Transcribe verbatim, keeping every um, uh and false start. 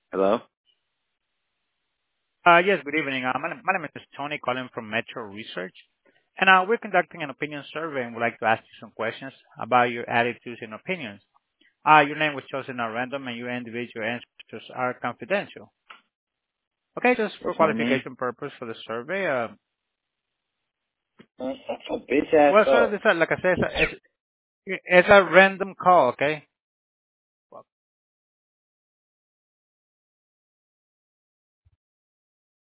Hello? Uh Yes, good evening. Uh My name my name is Tony, calling from Metro Research, and uh we're conducting an opinion survey, and would like to ask you some questions about your attitudes and opinions. Uh Your name was chosen at random, and your individual answers are confidential. Okay, just for What's my name? qualification purpose for the survey. Uh Uh, a bitch ass Well, sir, dog. this, uh, like I said, it's a it's it's a random call, okay?